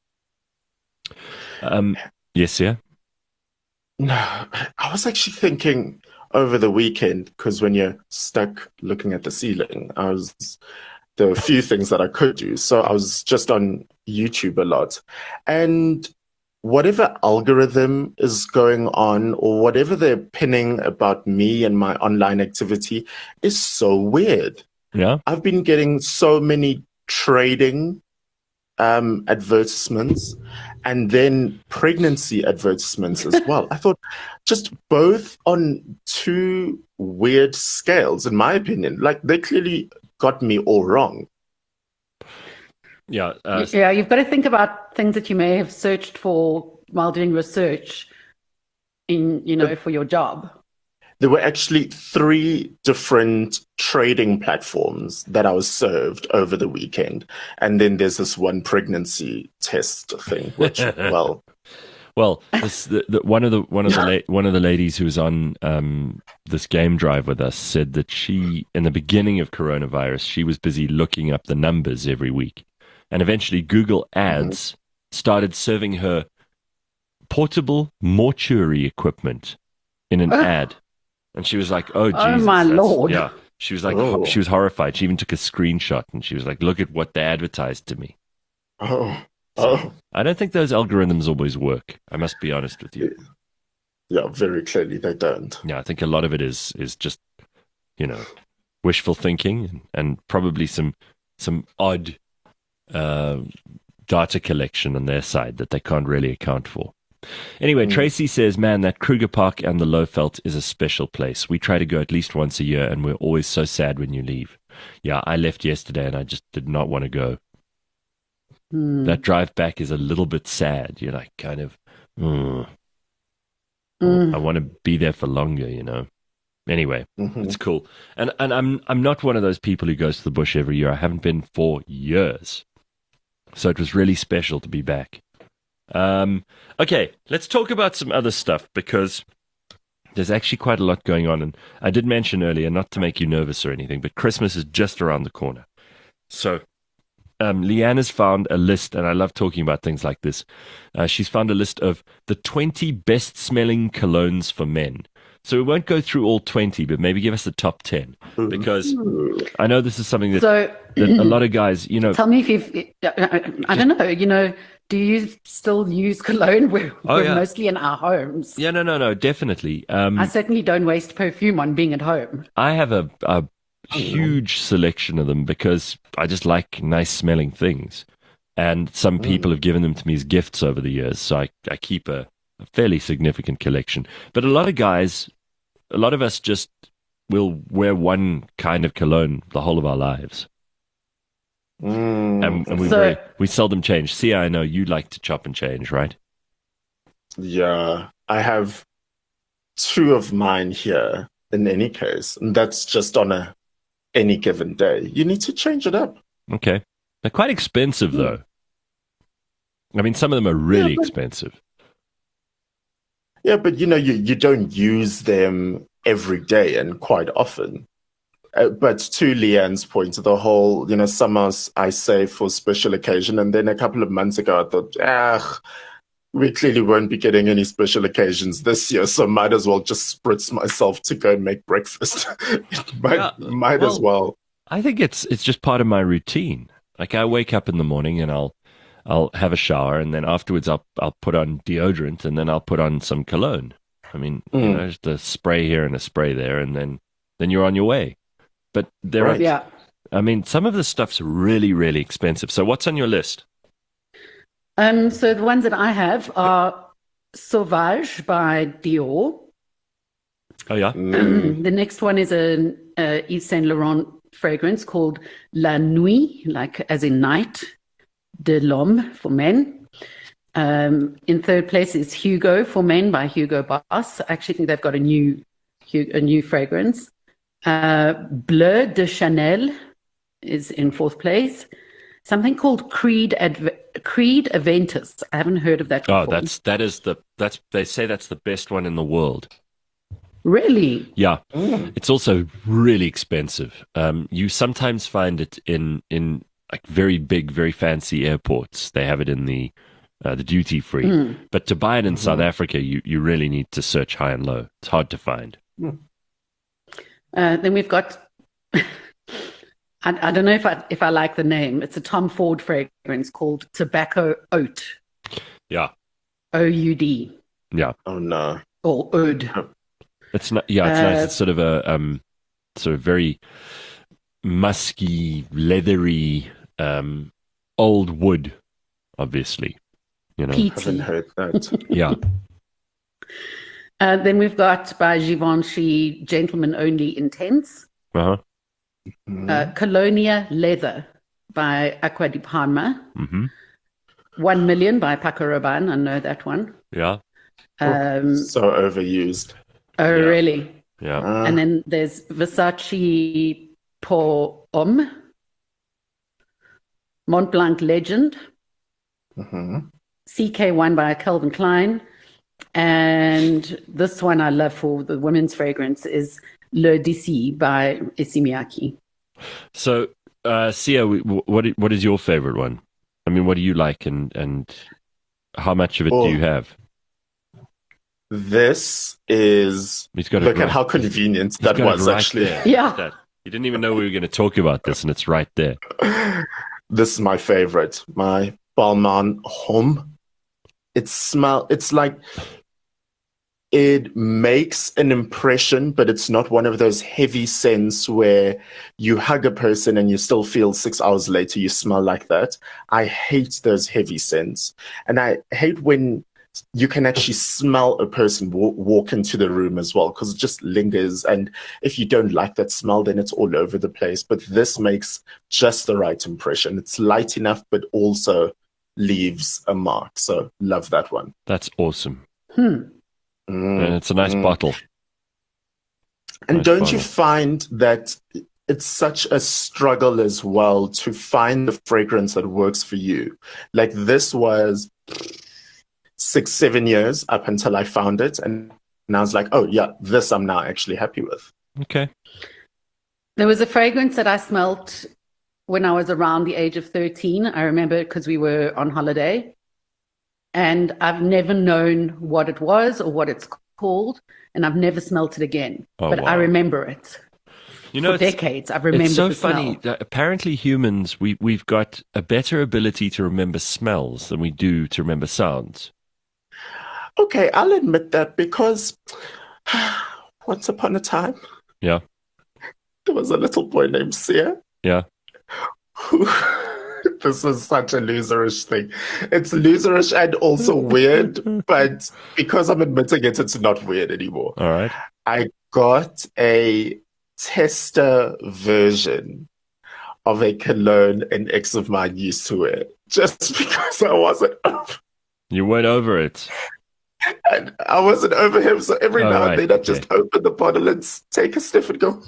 [SPEAKER 2] Yes, yeah?
[SPEAKER 3] No, I was actually thinking over the weekend, because when you're stuck looking at the ceiling, there were a few things that I could do. So I was just on YouTube a lot. And whatever algorithm is going on or whatever they're pinning about me and my online activity is so weird.
[SPEAKER 2] Yeah.
[SPEAKER 3] I've been getting so many trading advertisements and then pregnancy advertisements as well. I thought just both on 2 weird scales, in my opinion. Like they clearly got me all wrong.
[SPEAKER 2] Yeah.
[SPEAKER 4] Yeah, you've got to think about things that you may have searched for while doing research for your job.
[SPEAKER 3] There were actually 3 different trading platforms that I was served over the weekend. And then there's this one pregnancy test thing, which, well,
[SPEAKER 2] one of the ladies who was on this game drive with us said that she, in the beginning of coronavirus, she was busy looking up the numbers every week, and eventually Google Ads started serving her portable mortuary equipment in an ad, and she was like, "Oh, Jesus,
[SPEAKER 4] oh my Lord!"
[SPEAKER 2] Yeah, she was like, she was horrified. She even took a screenshot, and she was like, "Look at what they advertised to me." I don't think those algorithms always work. I must be honest with you.
[SPEAKER 3] Yeah, very clearly they don't.
[SPEAKER 2] Yeah, I think a lot of it is just, wishful thinking and probably some odd data collection on their side that they can't really account for. Anyway, Tracy says, man, that Kruger Park and the Lowveld is a special place. We try to go at least once a year, and we're always so sad when you leave. Yeah, I left yesterday, and I just did not want to go. That drive back is a little bit sad. You're like, kind of, I want to be there for longer, Anyway, it's cool. And I'm not one of those people who goes to the bush every year. I haven't been for years. So it was really special to be back. Okay, let's talk about some other stuff because there's actually quite a lot going on. And I did mention earlier, not to make you nervous or anything, but Christmas is just around the corner. So Leanne has found a list, and I love talking about things like this. She's found a list of the 20 best-smelling colognes for men. So we won't go through all 20, but maybe give us the top 10, because I know this is something that a lot of guys,
[SPEAKER 4] Tell me if you've, I don't know, do you still use cologne? We're mostly in our homes.
[SPEAKER 2] Yeah, no, definitely.
[SPEAKER 4] I certainly don't waste perfume on being at home.
[SPEAKER 2] I have a huge selection of them because I just like nice smelling things. And some people have given them to me as gifts over the years. So I keep a fairly significant collection. But a lot of us just will wear one kind of cologne the whole of our lives. And we seldom change. See, I know you like to chop and change, right?
[SPEAKER 3] Yeah, I have 2 of mine here in any case. And that's just on any given day. You need to change it up.
[SPEAKER 2] Okay. They're quite expensive, though. I mean, some of them are really expensive.
[SPEAKER 3] Yeah, but you don't use them every day and quite often. But to Leanne's point, the whole, summers I save for special occasion. And then a couple of months ago, I thought, we clearly won't be getting any special occasions this year, so might as well just spritz myself to go and make breakfast. Might as well.
[SPEAKER 2] I think it's just part of my routine. Like I wake up in the morning and I'll have a shower, and then afterwards I'll put on deodorant, and then I'll put on some cologne. I mean, just a spray here and a spray there, and then you're on your way. But I mean, some of the stuff's really, really expensive. So what's on your list?
[SPEAKER 4] So the ones that I have are Sauvage by Dior.
[SPEAKER 2] Oh, yeah?
[SPEAKER 4] The next one is an Yves Saint Laurent fragrance called La Nuit, like as in night, de l'Homme for men. In third place is Hugo for men by Hugo Boss. I actually think they've got a new fragrance. Bleu de Chanel is in fourth place. Something called Creed Aventus. I haven't heard of that before.
[SPEAKER 2] Oh, they say that's the best one in the world.
[SPEAKER 4] Really?
[SPEAKER 2] Yeah. It's also really expensive. You sometimes find it in like very big, very fancy airports. They have it in the duty free. But to buy it in South Africa, you really need to search high and low. It's hard to find.
[SPEAKER 4] Then we've got, I don't know if I like the name. It's a Tom Ford fragrance called Tobacco Oud.
[SPEAKER 2] Yeah.
[SPEAKER 4] OUD.
[SPEAKER 2] Yeah.
[SPEAKER 3] Oh no.
[SPEAKER 4] Or Oud.
[SPEAKER 2] It's not. Yeah, it's nice. It's sort of a sort of very musky, leathery, old wood. Obviously,
[SPEAKER 4] Peaty.
[SPEAKER 3] I haven't heard that.
[SPEAKER 2] Yeah.
[SPEAKER 4] Then we've got by Givenchy Gentlemen Only Intense. Colonia Leather by Acqua di Parma. 1 Million by Paco Rabanne. I know that one.
[SPEAKER 2] Yeah.
[SPEAKER 3] So overused.
[SPEAKER 4] Oh, yeah. Really?
[SPEAKER 2] Yeah.
[SPEAKER 4] And then there's Versace Pour Homme, Mont Blanc Legend, CK1 by Calvin Klein, and this one I love for the women's fragrance is Le D'ici by Issey Miyake.
[SPEAKER 2] So, Sia, what is your favorite one? I mean, what do you like, and how much of it do you have?
[SPEAKER 3] This is, look at how convenient that was,
[SPEAKER 2] right
[SPEAKER 3] actually.
[SPEAKER 2] There.
[SPEAKER 4] Yeah.
[SPEAKER 2] You didn't even know we were going to talk about this, and it's right there.
[SPEAKER 3] This is my favorite, my Balmain Homme. It's like, it makes an impression, but it's not one of those heavy scents where you hug a person and you still feel 6 hours later you smell like that. I hate those heavy scents. And I hate when you can actually smell a person walk into the room as well, because it just lingers. And if you don't like that smell, then it's all over the place. But this makes just the right impression. It's light enough, but also leaves a mark. So love that one.
[SPEAKER 2] That's awesome. And it's a nice bottle.
[SPEAKER 3] And don't you find that it's such a struggle as well to find the fragrance that works for you? Like this was 6-7 years up until I found it, and I was like, oh yeah, this I'm now actually happy with.
[SPEAKER 2] Okay.
[SPEAKER 4] There was a fragrance that I smelt when I was around the age of 13. I remember because we were on holiday, and I've never known what it was or what it's called, and I've never smelt it again. But wow. I remember it. For decades, I've remembered
[SPEAKER 2] it's so
[SPEAKER 4] the
[SPEAKER 2] funny.
[SPEAKER 4] smell.
[SPEAKER 2] Apparently, humans, we've got a better ability to remember smells than we do to remember sounds.
[SPEAKER 3] Okay, I'll admit that, because once upon a time,
[SPEAKER 2] there
[SPEAKER 3] was a little boy named Sia. Who, this is such a loserish thing. It's loserish and also weird, but because I'm admitting it, it's not weird anymore.
[SPEAKER 2] All right.
[SPEAKER 3] I got a tester version of a cologne an ex of mine used to wear, just because I wasn't over.
[SPEAKER 2] You weren't over it.
[SPEAKER 3] And I wasn't over him, so every now and then I'd just open the bottle and take a sniff and go,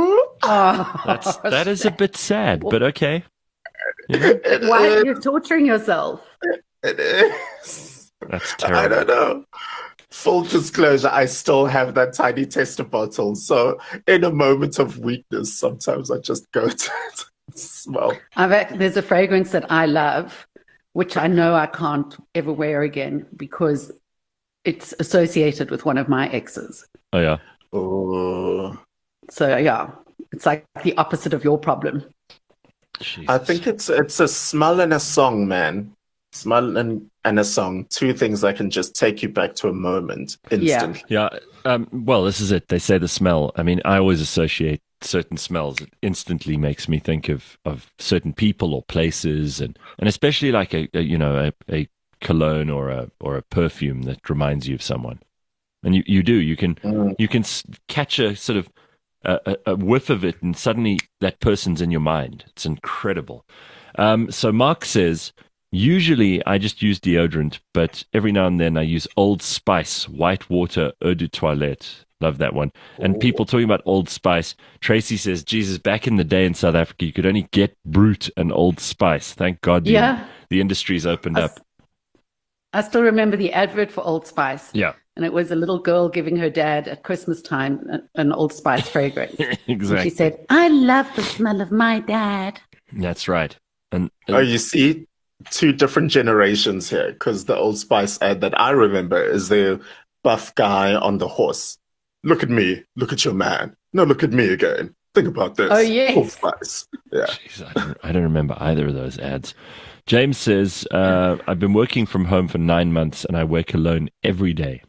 [SPEAKER 2] that is a bit sad, but okay.
[SPEAKER 4] Why are you torturing yourself?
[SPEAKER 3] It is.
[SPEAKER 2] That's terrible.
[SPEAKER 3] I don't know. Full disclosure, I still have that tiny tester bottle. So in a moment of weakness, sometimes I just go to smell.
[SPEAKER 4] There's a fragrance that I love, which I know I can't ever wear again because it's associated with one of my exes.
[SPEAKER 2] Oh, yeah.
[SPEAKER 3] Oh,
[SPEAKER 4] So yeah, it's like the opposite of your problem.
[SPEAKER 2] Jesus.
[SPEAKER 3] I think it's a smell and a song, man. Smell and a song. Two things that can just take you back to a moment instantly.
[SPEAKER 2] Yeah. Well, this is it. They say the smell. I mean, I always associate certain smells. It instantly makes me think of certain people or places, and especially like a cologne or a perfume that reminds you of someone. And you can catch a sort of a whiff of it, and suddenly that person's in your mind. It's incredible. So Mark says, usually I just use deodorant, but every now and then I use Old Spice White Water Eau de Toilette. Love that one. And people talking about Old Spice. Tracy says, Jesus, back in the day in South Africa, you could only get Brute and Old Spice. Thank God the industry's opened up.
[SPEAKER 4] I still remember the advert for Old Spice.
[SPEAKER 2] Yeah.
[SPEAKER 4] And it was a little girl giving her dad at Christmas time an Old Spice fragrance.
[SPEAKER 2] Exactly.
[SPEAKER 4] And she said, I love the smell of my dad.
[SPEAKER 2] That's right. And
[SPEAKER 3] you see, two different generations here, because the Old Spice ad that I remember is the buff guy on the horse. Look at me. Look at your man. No, look at me again. Think about this.
[SPEAKER 4] Oh, yes.
[SPEAKER 3] Old Spice. Yeah.
[SPEAKER 2] Jeez, I don't remember either of those ads. James says, I've been working from home for 9 months and I wear cologne every day.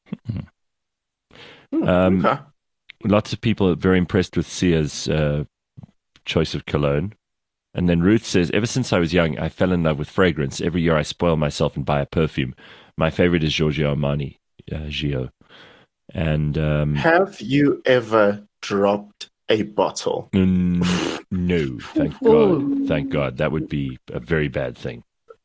[SPEAKER 3] Okay.
[SPEAKER 2] Lots of people are very impressed with Sia's choice of cologne. And then Ruth says, ever since I was young, I fell in love with fragrance. Every year I spoil myself and buy a perfume. My favorite is Giorgio Armani, Gio. And
[SPEAKER 3] have you ever dropped a bottle?
[SPEAKER 2] No, thank God. Thank God. That would be a very bad thing.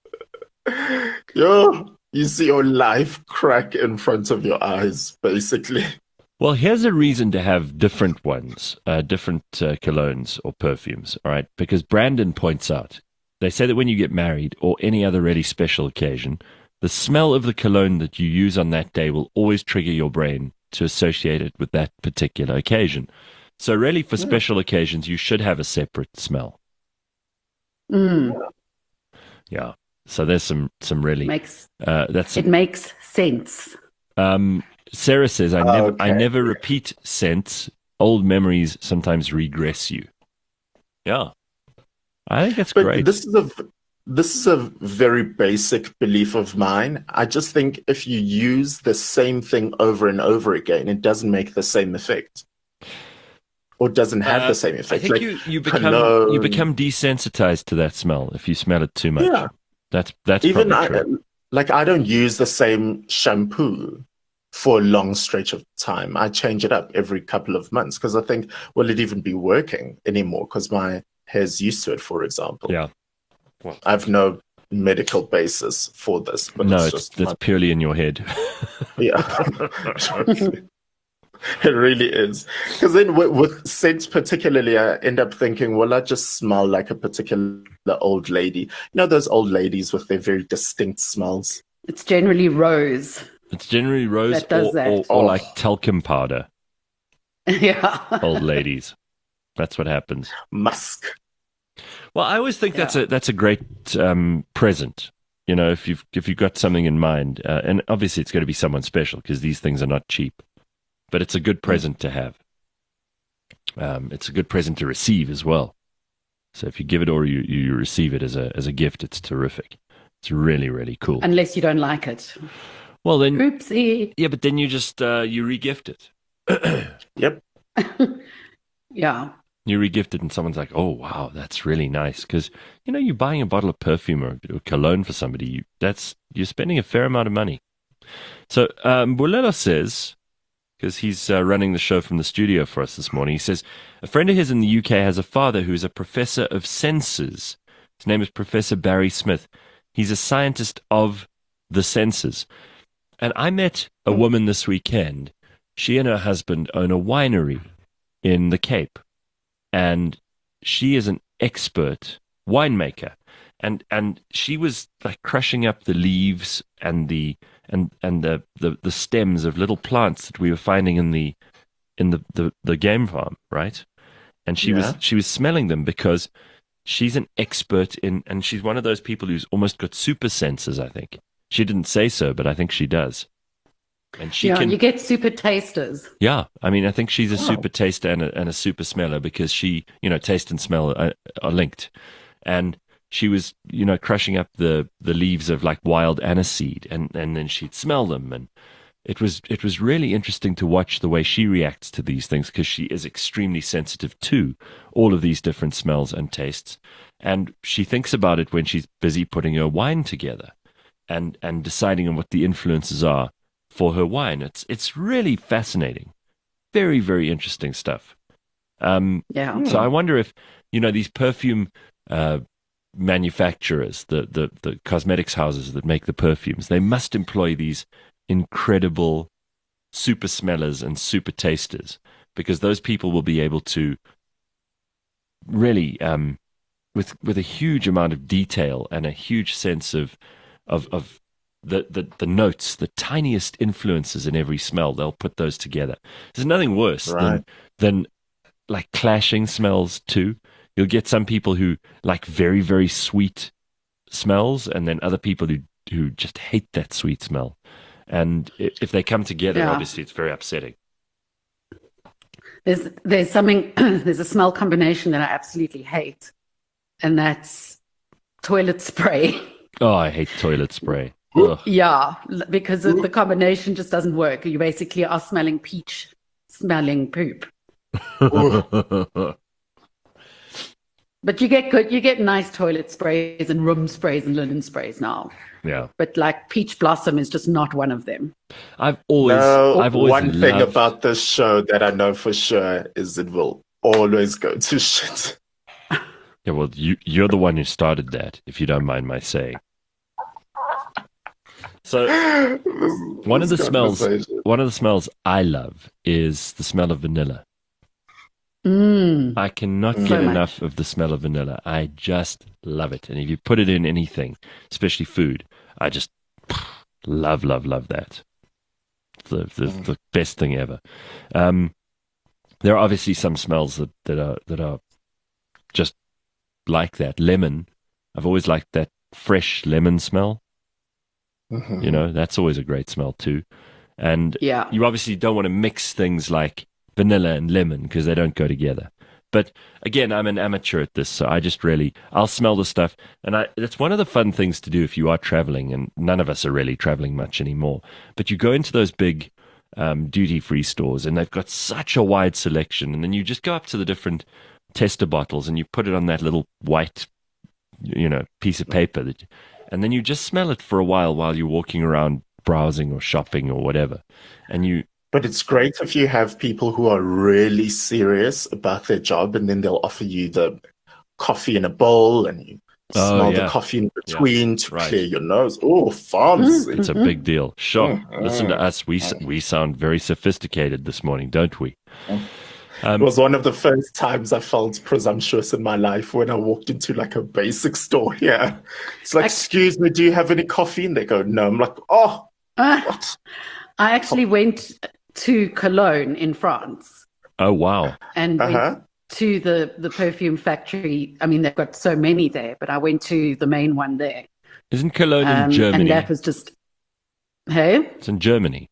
[SPEAKER 3] You see your life crack in front of your eyes, basically.
[SPEAKER 2] Well, here's a reason to have different ones, different colognes or perfumes, all right? Because Brandon points out, they say that when you get married or any other really special occasion, the smell of the cologne that you use on that day will always trigger your brain to associate it with that particular occasion. So really, for special occasions, you should have a separate smell. Yeah. So there's some really...
[SPEAKER 4] It makes sense.
[SPEAKER 2] Sarah says, I never repeat scents. Old memories sometimes regress you. Yeah. I think that's great.
[SPEAKER 3] This is a very basic belief of mine. I just think if you use the same thing over and over again, it doesn't make the same effect. Or doesn't have the same effect.
[SPEAKER 2] I think
[SPEAKER 3] like
[SPEAKER 2] you become desensitized to that smell if you smell it too much. Yeah. That's
[SPEAKER 3] even
[SPEAKER 2] probably true.
[SPEAKER 3] I don't use the same shampoo for a long stretch of time. I change it up every couple of months because I think, will it even be working anymore? Because my hair's used to it, for example.
[SPEAKER 2] Yeah.
[SPEAKER 3] Well, I have no medical basis for this. But
[SPEAKER 2] that's purely in your head.
[SPEAKER 3] Yeah. It really is. Because then with scents particularly, I end up thinking, well, I just smell like a particular old lady. You know those old ladies with their very distinct smells?
[SPEAKER 4] It's generally rose.
[SPEAKER 2] It's generally rose
[SPEAKER 4] that does
[SPEAKER 2] or like talcum powder.
[SPEAKER 4] Yeah.
[SPEAKER 2] Old ladies. That's what happens.
[SPEAKER 3] Musk.
[SPEAKER 2] Well, I always think that's a great present. You know, if you've got something in mind, and obviously it's going to be someone special because these things are not cheap. But it's a good present to have. It's a good present to receive as well. So if you give it or you receive it as a gift, it's terrific. It's really, really cool.
[SPEAKER 4] Unless you don't like it.
[SPEAKER 2] Well, then,
[SPEAKER 4] oopsie.
[SPEAKER 2] Yeah, but then you just you re-gift it.
[SPEAKER 3] Yep.
[SPEAKER 4] Yeah.
[SPEAKER 2] You re-gift it, and someone's like, "Oh, wow, that's really nice." Because you're buying a bottle of perfume or cologne for somebody. You're spending a fair amount of money. So Bulelo says, because he's running the show from the studio for us this morning, he says a friend of his in the UK has a father who is a professor of senses. His name is Professor Barry Smith. He's a scientist of the senses. And I met a woman this weekend. She and her husband own a winery in the Cape. And she is an expert winemaker. And she was like crushing up the leaves and the and the stems of little plants that we were finding in the game farm, right? And she was smelling them because she's an expert in, and she's one of those people who's almost got super senses, I think. She didn't say so, but I think she does. And she can,
[SPEAKER 4] you get super tasters.
[SPEAKER 2] yeah, I mean, I think she's a super taster and a super smeller because she, taste and smell are linked. And she was, crushing up the leaves of like wild aniseed, and then she'd smell them. And it was really interesting to watch the way she reacts to these things, because she is extremely sensitive to all of these different smells and tastes. And she thinks about it when she's busy putting her wine together and deciding on what the influences are for her wine. It's really fascinating. Very, very interesting stuff. So I wonder if, these perfume manufacturers, the cosmetics houses that make the perfumes, they must employ these incredible super smellers and super tasters, because those people will be able to really, with a huge amount of detail and a huge sense of the notes, the tiniest influences in every smell, they'll put those together. There's nothing worse than like clashing smells too. You'll get some people who like very, very sweet smells, and then other people who just hate that sweet smell. And if they come together, obviously it's very upsetting.
[SPEAKER 4] There's something, there's a smell combination that I absolutely hate, and that's toilet spray.
[SPEAKER 2] Oh, I hate toilet spray. Ugh.
[SPEAKER 4] Yeah, because the combination just doesn't work. You basically are smelling peach, smelling poop. But you get nice toilet sprays and room sprays and linen sprays now.
[SPEAKER 2] Yeah.
[SPEAKER 4] But like peach blossom is just not one of them.
[SPEAKER 2] I've always
[SPEAKER 3] one thing about this show that I know for sure is it will always go to shit.
[SPEAKER 2] Yeah, well, you're the one who started that, if you don't mind my saying. So one of the smells I love is the smell of vanilla. I cannot get enough of the smell of vanilla. I just love it. And if you put it in anything, especially food, I just love that. It's the best thing ever. There are obviously some smells that are just like that. Lemon. I've always liked that fresh lemon smell. Mm-hmm. That's always a great smell too. And you obviously don't want to mix things like vanilla and lemon because they don't go together. But again, I'm an amateur at this, so I'll smell the stuff. And it's one of the fun things to do if you are traveling, and none of us are really traveling much anymore. But you go into those big duty-free stores, and they've got such a wide selection. And then you just go up to the different tester bottles, and you put it on that little white, piece of paper, and then you just smell it for a while you're walking around browsing or shopping or whatever.
[SPEAKER 3] But it's great if you have people who are really serious about their job, and then they'll offer you the coffee in a bowl, and you smell the coffee in between to clear your nose. Oh, fancy.
[SPEAKER 2] It's a big deal. Sure. Listen to us. We sound very sophisticated this morning, don't we?
[SPEAKER 3] It was one of the first times I felt presumptuous in my life when I walked into like a basic store here. It's like, excuse me, do you have any coffee? And they go, no. I'm like, oh, what?
[SPEAKER 4] I actually went to Cologne in France.
[SPEAKER 2] Oh, wow.
[SPEAKER 4] And went to the perfume factory. I mean, they've got so many there, but I went to the main one there.
[SPEAKER 2] Isn't Cologne in Germany?
[SPEAKER 4] And that was just, hey?
[SPEAKER 2] It's in Germany.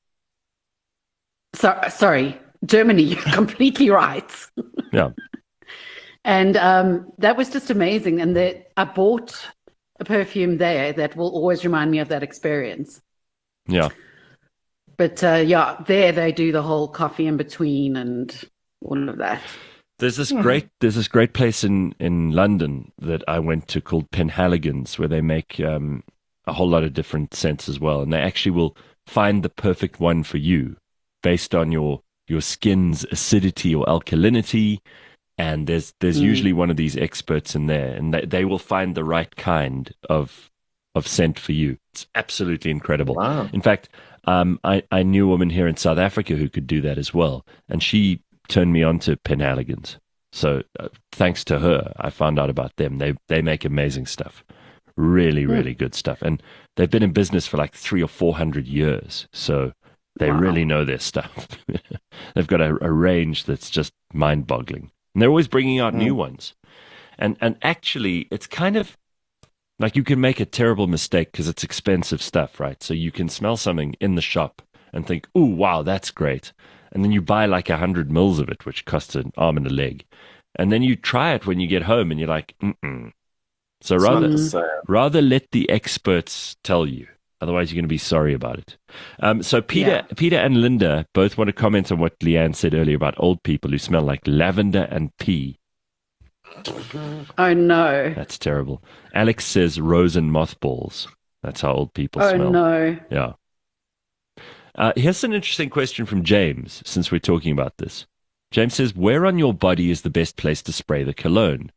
[SPEAKER 4] Sorry, Germany, you're completely right.
[SPEAKER 2] Yeah.
[SPEAKER 4] And that was just amazing. And I bought a perfume there that will always remind me of that experience.
[SPEAKER 2] Yeah.
[SPEAKER 4] But there they do the whole coffee in between and all of that.
[SPEAKER 2] There's this great place in London that I went to called Penhaligon's, where they make a whole lot of different scents as well, and they actually will find the perfect one for you based on your skin's acidity or alkalinity. And there's usually one of these experts in there, and they will find the right kind of scent for you. It's absolutely incredible.
[SPEAKER 3] Wow.
[SPEAKER 2] In fact, I knew a woman here in South Africa who could do that as well, and she turned me on to Penhaligon's. So thanks to her, I found out about them. They make amazing stuff, Really, really good stuff. And they've been in business for like 300 or 400 years. So they really know their stuff. They've got a range that's just mind-boggling. And they're always bringing out new ones. And actually, it's kind of like you can make a terrible mistake because it's expensive stuff, right? So you can smell something in the shop and think, ooh, wow, that's great. And then you buy like 100 mils of it, which costs an arm and a leg. And then you try it when you get home and you're like, mm-mm. So rather let the experts tell you. Otherwise, you're going to be sorry about it. So Peter and Linda both want to comment on what Leanne said earlier about old people who smell like lavender and pea.
[SPEAKER 4] Oh, no.
[SPEAKER 2] That's terrible. Alex says rose and mothballs. That's how old people smell.
[SPEAKER 4] Oh, no.
[SPEAKER 2] Yeah. Here's an interesting question from James, since we're talking about this. James says, where on your body is the best place to spray the cologne?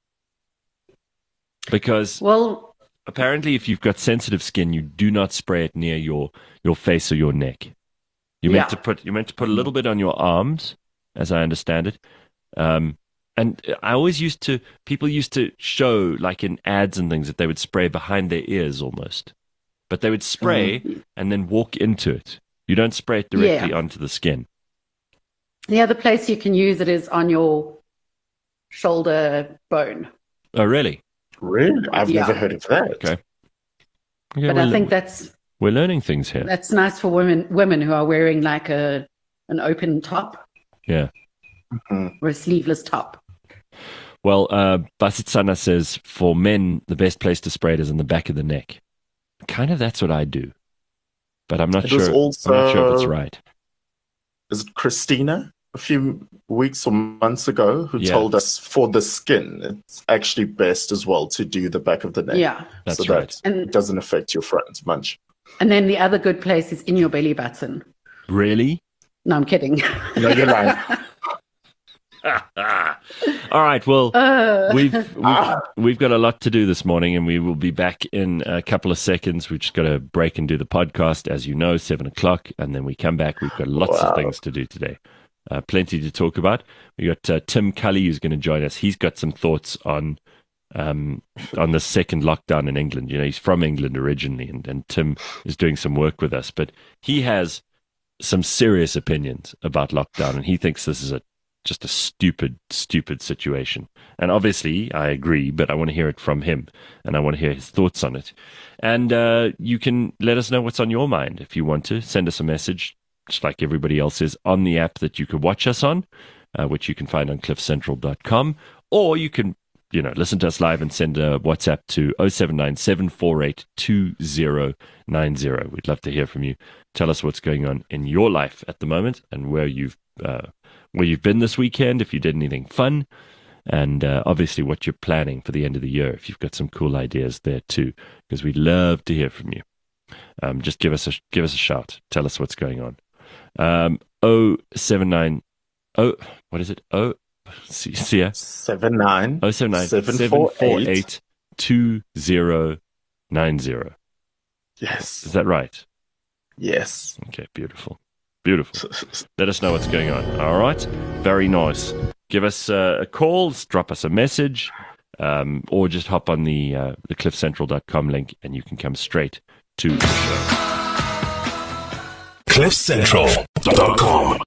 [SPEAKER 2] Because apparently if you've got sensitive skin, you do not spray it near your face or your neck. You're meant to put a little bit on your arms, as I understand it. And I always people used to show, like in ads and things, that they would spray behind their ears almost. But they would spray and then walk into it. You don't spray it directly onto the skin.
[SPEAKER 4] The other place you can use it is on your shoulder bone.
[SPEAKER 2] Oh, really?
[SPEAKER 3] Really? I've never heard of that.
[SPEAKER 2] Okay,
[SPEAKER 4] but I think
[SPEAKER 2] we're learning things here.
[SPEAKER 4] That's nice for women who are wearing like an open top.
[SPEAKER 2] Yeah.
[SPEAKER 4] Or a sleeveless top.
[SPEAKER 2] Well, Basitsana says for men, the best place to spray it is in the back of the neck. Kind of that's what I do. But I'm not sure. I'm not sure if it's right.
[SPEAKER 3] Is it Christina a few weeks or months ago who told us for the skin, it's actually best as well to do the back of the neck.
[SPEAKER 4] Yeah,
[SPEAKER 2] that's right.
[SPEAKER 3] And it doesn't affect your front much.
[SPEAKER 4] And then the other good place is in your belly button.
[SPEAKER 2] Really?
[SPEAKER 4] No, I'm kidding.
[SPEAKER 3] No, you're lying.
[SPEAKER 2] All right. Well, we've got a lot to do this morning, and we will be back in a couple of seconds. We've just got to break and do the podcast, as you know, 7:00, and then we come back. We've got lots of things to do today. Plenty to talk about. We got Tim Cully who's going to join us. He's got some thoughts on the second lockdown in England. You know, he's from England originally, and Tim is doing some work with us, but he has some serious opinions about lockdown, and he thinks this is just a stupid situation. And obviously, I agree, but I want to hear it from him, and I want to hear his thoughts on it. And you can let us know what's on your mind if you want to. Send us a message, just like everybody else is, on the app that you could watch us on, which you can find on cliffcentral.com, or you can listen to us live and send a WhatsApp to 079-748-2090. We'd love to hear from you. Tell us what's going on in your life at the moment and where you've been this weekend, if you did anything fun, and obviously what you're planning for the end of the year, if you've got some cool ideas there too, because we'd love to hear from you. Just give us a shout. Tell us what's going on. 079 what is it? See ya.
[SPEAKER 3] 79
[SPEAKER 2] 748 2090.
[SPEAKER 3] Yes.
[SPEAKER 2] Is that right?
[SPEAKER 3] Yes.
[SPEAKER 2] Okay, beautiful. Let us know what's going on. All right? Very nice. Give us a call, drop us a message, or just hop on the cliffcentral.com link and you can come straight to the show.
[SPEAKER 5] cliffcentral.com